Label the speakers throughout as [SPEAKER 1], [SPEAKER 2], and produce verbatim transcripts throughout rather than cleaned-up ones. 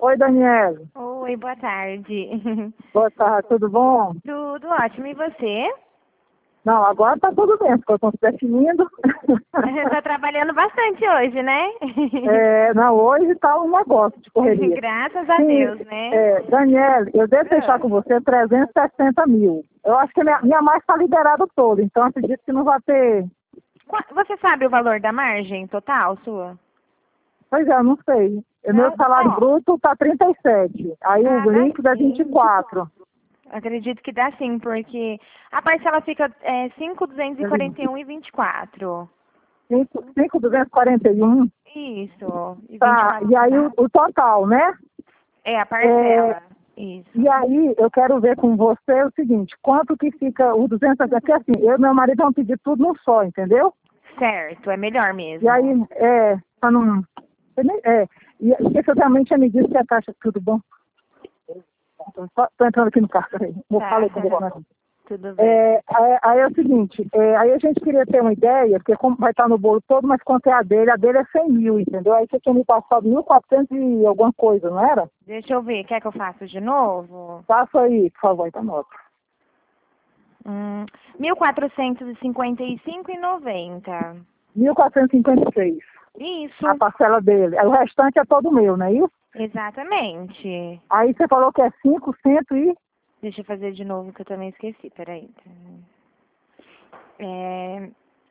[SPEAKER 1] Oi, Daniela.
[SPEAKER 2] Oi, boa tarde.
[SPEAKER 1] Boa tarde, tudo bom?
[SPEAKER 2] Tudo ótimo, e você?
[SPEAKER 1] Não, agora tá tudo bem, porque eu estou definindo.
[SPEAKER 2] Tá trabalhando bastante hoje, né?
[SPEAKER 1] É, não, hoje tá um negócio de correria.
[SPEAKER 2] Graças a
[SPEAKER 1] Sim,
[SPEAKER 2] Deus, né?
[SPEAKER 1] é, Daniela, eu devo deixar
[SPEAKER 2] Ah.
[SPEAKER 1] com você trezentos e sessenta mil. Eu acho que minha, minha margem está liberada toda, então acredito que não vai ter.
[SPEAKER 2] Qua- Você sabe o valor da margem total sua?
[SPEAKER 1] Pois é, eu não sei. O meu
[SPEAKER 2] Não?
[SPEAKER 1] salário
[SPEAKER 2] Ó,
[SPEAKER 1] bruto tá trinta e sete. Aí
[SPEAKER 2] ah,
[SPEAKER 1] o
[SPEAKER 2] dá
[SPEAKER 1] líquido é vinte e
[SPEAKER 2] sim.
[SPEAKER 1] quatro.
[SPEAKER 2] Acredito que dá sim, porque a parcela fica é, cinco mil duzentos e quarenta e um e vinte e quatro.
[SPEAKER 1] cinco mil duzentos e quarenta e um.
[SPEAKER 2] Isso, e vinte e
[SPEAKER 1] Tá,
[SPEAKER 2] quatro
[SPEAKER 1] e aí o,
[SPEAKER 2] centavos.
[SPEAKER 1] o total, né?
[SPEAKER 2] É, a
[SPEAKER 1] É,
[SPEAKER 2] parcela. Isso.
[SPEAKER 1] e aí, eu quero ver com você o seguinte, quanto que fica o duzentos e sessenta, porque assim, eu e meu marido vamos pedir tudo num só, entendeu?
[SPEAKER 2] Certo, é melhor
[SPEAKER 1] E aí,
[SPEAKER 2] mesmo.
[SPEAKER 1] é, pra não... É, e porque você também tinha me dito que a taxa, tudo bom? Tô, só- tô entrando aqui no carro, peraí. Eu
[SPEAKER 2] Tá.
[SPEAKER 1] falei com o governador.
[SPEAKER 2] Tudo bem.
[SPEAKER 1] É, aí, aí é o seguinte, é, aí a gente queria ter uma ideia, porque como vai estar no bolo todo, mas quanto é a dele, a dele é cem mil, entendeu? Aí você tinha me passado mil e quatrocentos e alguma coisa, não era?
[SPEAKER 2] Deixa eu ver, quer que eu faça de novo?
[SPEAKER 1] Passa aí, por favor, então nota.
[SPEAKER 2] Hum, mil quatrocentos e cinquenta e cinco e noventa.
[SPEAKER 1] mil quatrocentos e cinquenta e seis. A
[SPEAKER 2] Isso,
[SPEAKER 1] parcela dele. Aí o restante é todo meu, não é isso?
[SPEAKER 2] exatamente.
[SPEAKER 1] Aí você falou que é cinco por cento e...
[SPEAKER 2] Deixa eu fazer de novo que eu também esqueci, peraí. É...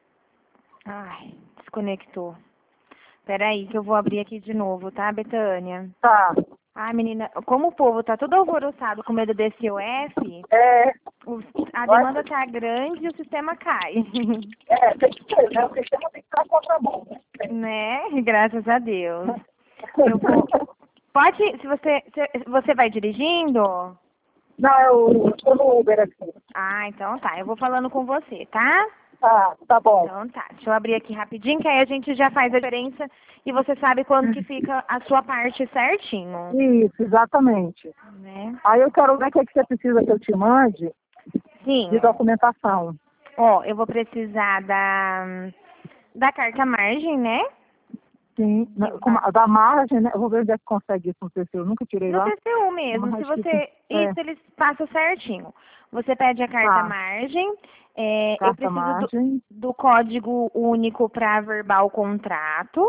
[SPEAKER 2] Ai, desconectou. Peraí que eu vou abrir aqui de novo, tá, Betânia?
[SPEAKER 1] Tá.
[SPEAKER 2] Ai, menina, como o povo tá todo alvoroçado com medo desse O F,
[SPEAKER 1] É,
[SPEAKER 2] o- a
[SPEAKER 1] eu acho-
[SPEAKER 2] demanda tá grande e o sistema cai.
[SPEAKER 1] é, tem que ser, né? O sistema tem que estar contra a mão.
[SPEAKER 2] Né? Graças a Deus. Eu vou. Pode, se você, se você vai dirigindo?
[SPEAKER 1] Não, eu estou no Uber aqui.
[SPEAKER 2] Ah, então tá. Eu vou falando com você, tá?
[SPEAKER 1] Tá, tá bom.
[SPEAKER 2] Então tá. Deixa eu abrir aqui rapidinho, que aí a gente já faz a diferença e você sabe quando que fica a sua parte certinho,
[SPEAKER 1] Isso, exatamente.
[SPEAKER 2] né?
[SPEAKER 1] Aí eu quero ver o que, é que você precisa que eu te mande
[SPEAKER 2] Sim.
[SPEAKER 1] de documentação.
[SPEAKER 2] Ó, eu vou precisar da da carta margem, né?
[SPEAKER 1] Sim, na-
[SPEAKER 2] Que
[SPEAKER 1] como
[SPEAKER 2] vai
[SPEAKER 1] a da margem, né? Eu vou ver onde é que consegue isso no P C. Eu nunca tirei
[SPEAKER 2] no
[SPEAKER 1] lá.
[SPEAKER 2] T C U mesmo. Se
[SPEAKER 1] Mas acho que...
[SPEAKER 2] você
[SPEAKER 1] É,
[SPEAKER 2] isso eles passam certinho. Você pede a carta
[SPEAKER 1] tá.
[SPEAKER 2] margem. É, eu
[SPEAKER 1] Carta
[SPEAKER 2] preciso do,
[SPEAKER 1] margem.
[SPEAKER 2] do código único para verbal contrato.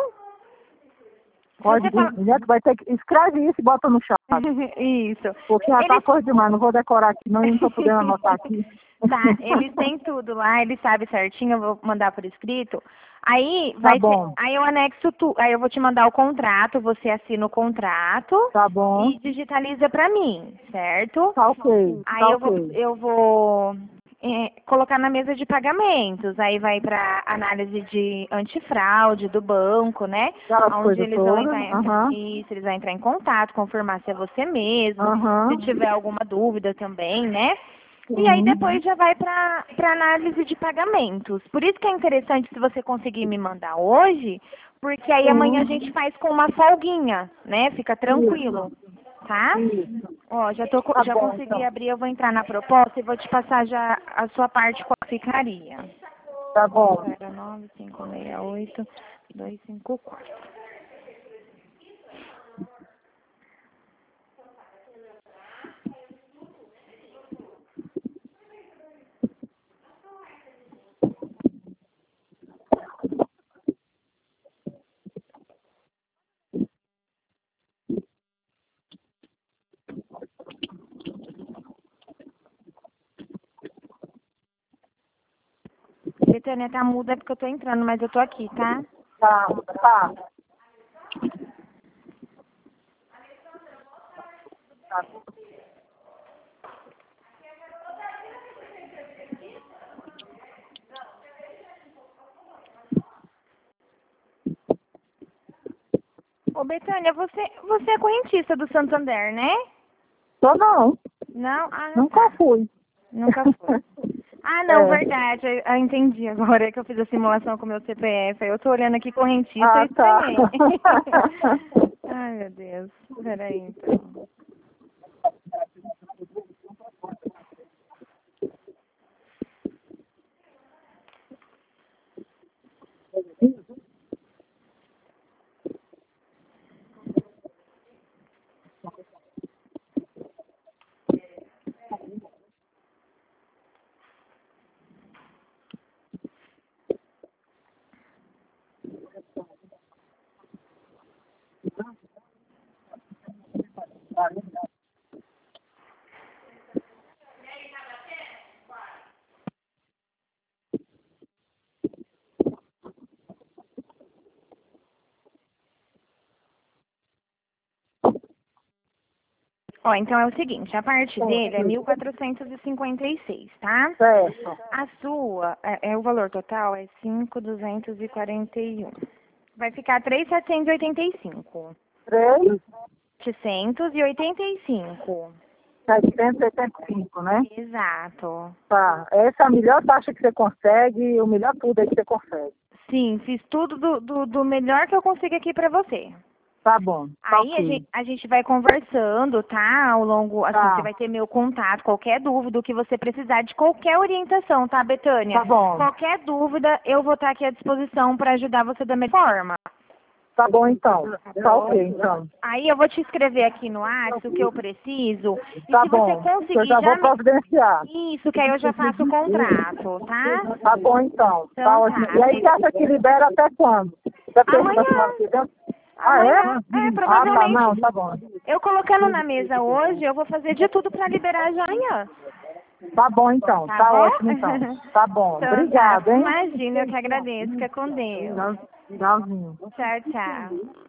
[SPEAKER 2] Se você
[SPEAKER 1] Código,
[SPEAKER 2] fala...
[SPEAKER 1] né, tu vai ter que... Escreve isso e bota no chat.
[SPEAKER 2] Isso.
[SPEAKER 1] Porque já tá
[SPEAKER 2] Eles,
[SPEAKER 1] coisa demais, não vou decorar aqui, não, e não tô podendo anotar aqui.
[SPEAKER 2] tá, eles têm tudo lá, eles sabem certinho, eu vou mandar por escrito. Aí
[SPEAKER 1] Tá
[SPEAKER 2] vai ser,
[SPEAKER 1] bom,
[SPEAKER 2] aí eu anexo tu, aí eu vou te mandar o contrato, você assina o contrato
[SPEAKER 1] tá bom,
[SPEAKER 2] e digitaliza pra mim, certo?
[SPEAKER 1] tá ok,
[SPEAKER 2] Aí
[SPEAKER 1] tá
[SPEAKER 2] eu vou,
[SPEAKER 1] ok.
[SPEAKER 2] eu vou é, colocar na mesa de pagamentos, aí vai para análise de antifraude do banco, né?
[SPEAKER 1] Aquelas
[SPEAKER 2] Onde
[SPEAKER 1] coisas
[SPEAKER 2] eles vão
[SPEAKER 1] todas,
[SPEAKER 2] entrar,
[SPEAKER 1] aham,
[SPEAKER 2] isso, eles vão entrar em contato, confirmar se é você mesmo, se
[SPEAKER 1] aham,
[SPEAKER 2] tiver alguma dúvida também, né? E aí
[SPEAKER 1] sim.
[SPEAKER 2] depois já vai para para análise de pagamentos. Por isso que é interessante se você conseguir me mandar hoje, porque aí amanhã a gente
[SPEAKER 1] Sim,
[SPEAKER 2] faz com uma folguinha, né? Fica tranquilo,
[SPEAKER 1] isso,
[SPEAKER 2] tá?
[SPEAKER 1] isso.
[SPEAKER 2] Ó, já, tô, co-
[SPEAKER 1] Tá
[SPEAKER 2] já
[SPEAKER 1] bom,
[SPEAKER 2] consegui
[SPEAKER 1] então.
[SPEAKER 2] abrir, eu vou entrar na proposta e vou te passar já a sua parte qual ficaria.
[SPEAKER 1] Tá bom.
[SPEAKER 2] zero nove cinco seis oito dois cinco quatro. Betânia, tá muda é porque eu tô entrando, mas eu tô aqui, tá?
[SPEAKER 1] Tá, tá. Tá.
[SPEAKER 2] Ô, Betânia, você, você é correntista do Santander, né?
[SPEAKER 1] Tô não,
[SPEAKER 2] Não? Ah,
[SPEAKER 1] nunca
[SPEAKER 2] tá.
[SPEAKER 1] fui.
[SPEAKER 2] Nunca foi. Ah, não,
[SPEAKER 1] É.
[SPEAKER 2] verdade. Eu, eu entendi agora que eu fiz a simulação com o meu C P F. Aí eu tô olhando aqui correntista
[SPEAKER 1] Ah,
[SPEAKER 2] e
[SPEAKER 1] tá.
[SPEAKER 2] estranhei. Ai, meu Deus. Peraí, então. Ó, então é o seguinte, a parte dele é mil quatrocentos e cinquenta e seis, tá?
[SPEAKER 1] Certo.
[SPEAKER 2] A sua, é, é o valor total é cinco mil duzentos e quarenta e um. Vai ficar três mil setecentos e oitenta e cinco.
[SPEAKER 1] três,
[SPEAKER 2] setecentos e oitenta e cinco.
[SPEAKER 1] setecentos e oitenta e cinco, né?
[SPEAKER 2] Exato.
[SPEAKER 1] Tá. Essa é a melhor taxa que você consegue, o melhor tudo aí que você consegue.
[SPEAKER 2] Sim, fiz tudo do, do, do melhor que eu consigo aqui pra você.
[SPEAKER 1] Tá bom. Tá
[SPEAKER 2] Aí a
[SPEAKER 1] ok.
[SPEAKER 2] gente, a gente vai conversando, tá? Ao longo, assim,
[SPEAKER 1] Tá.
[SPEAKER 2] você vai ter meu contato, qualquer dúvida, o que você precisar de qualquer orientação, tá, Betânia?
[SPEAKER 1] Tá bom.
[SPEAKER 2] Qualquer dúvida, eu vou estar aqui à disposição para ajudar você da melhor forma.
[SPEAKER 1] Tá bom, então. Tá ok, então.
[SPEAKER 2] Aí eu vou te escrever aqui no WhatsApp o que eu preciso. E
[SPEAKER 1] Tá
[SPEAKER 2] se
[SPEAKER 1] bom.
[SPEAKER 2] você conseguir
[SPEAKER 1] Eu já vou
[SPEAKER 2] me...
[SPEAKER 1] providenciar.
[SPEAKER 2] Isso, que aí eu já faço o contrato, tá?
[SPEAKER 1] Tá bom, então. Tá
[SPEAKER 2] Então
[SPEAKER 1] ótimo.
[SPEAKER 2] tá.
[SPEAKER 1] E aí você acha que libera até quando? Já terça da
[SPEAKER 2] Amanhã.
[SPEAKER 1] semana que vem? Ah,
[SPEAKER 2] Amanhã,
[SPEAKER 1] é?
[SPEAKER 2] é,
[SPEAKER 1] Ah, tá.
[SPEAKER 2] provavelmente.
[SPEAKER 1] Não, tá bom.
[SPEAKER 2] Eu colocando na mesa hoje, eu vou fazer de tudo para liberar já amanhã.
[SPEAKER 1] Tá bom, então.
[SPEAKER 2] Tá
[SPEAKER 1] Tá
[SPEAKER 2] bom?
[SPEAKER 1] ótimo, então. Tá bom.
[SPEAKER 2] Então
[SPEAKER 1] Obrigado,
[SPEAKER 2] tá.
[SPEAKER 1] hein?
[SPEAKER 2] Imagina, eu que agradeço. Fica com Deus.
[SPEAKER 1] Tchau- Tchauzinho.
[SPEAKER 2] Tchau, tchau.